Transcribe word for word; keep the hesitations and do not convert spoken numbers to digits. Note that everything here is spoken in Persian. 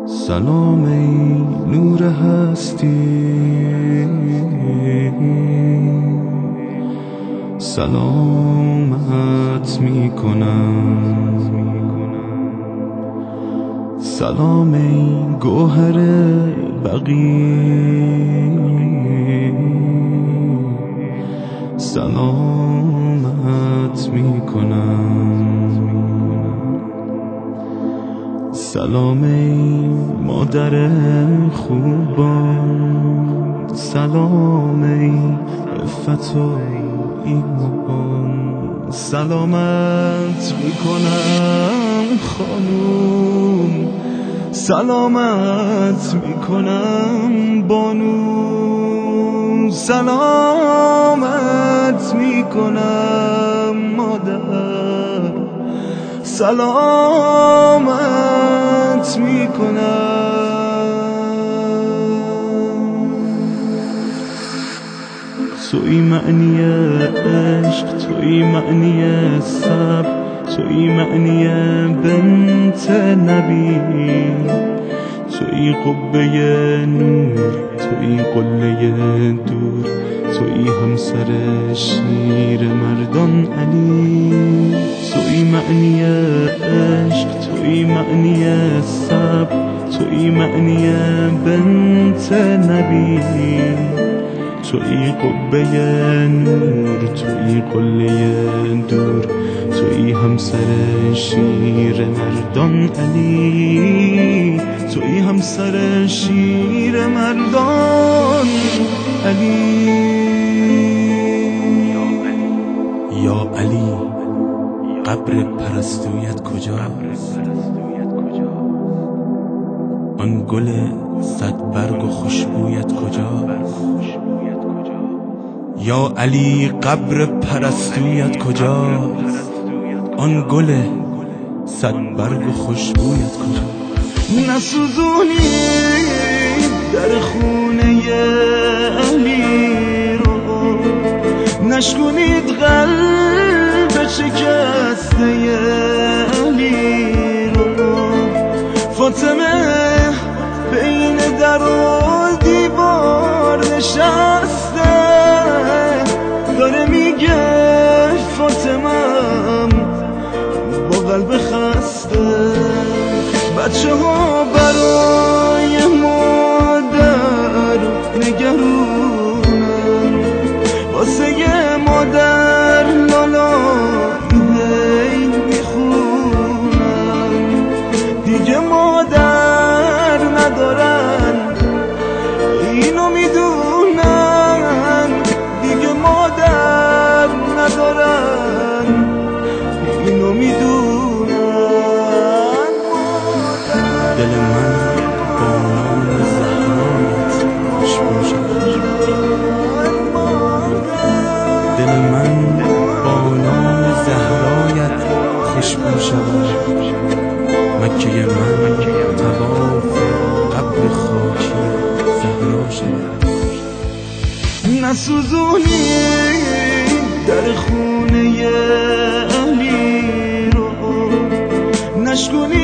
سلام ای نور هستی، سلامت می کنم. سلام ای گوهر بقی، سلامت می کنم. سلام ای مادر خوبان، سلام ای عفت و ایمان. سلامت می کنم خانوم، سلامت می کنم بانو. سلامت می کنم مادر، سلامت می کنم. توی معنی عشق، توی معنی صبر، توی معنی بنت نبی، توی قبه نور، توی قله دور، توی همسر شیر مردان علی. توی معنی عشق، توی معنی صبر، توی معنی بنت نبی، توی قبه نور، توی قله دور، توی همسر شیر مردان علی. توی همسر شیر مردان علی. یا علی قبر پرستویت کجا؟ آن گل صد برگ و خوشبویت کجا؟ یا علی قبر پرستویت کجا؟ آن گل صد برگ و خوشبویت کجا؟ نسوزونی در خونه علی رو، نشکنید قلب شکسته علی رو. فاطمه بین در و دیوار نشسته، داره میگه فاطمه‌م با قلب خسته. بچه ها برای مادر نگرونن، واسه مادر لالا هی میخونن. دیگه مادر ندارن اینو میدونن، دیگه مادر ندارن اینو میدونن. دل من با نام زهرایت خوشبو شود، دل من با نام زهرایت خوشبو شود. مکه من طواف قبر خاکی زهرا شود. نسوزونی در خونه علی رو، نشکنی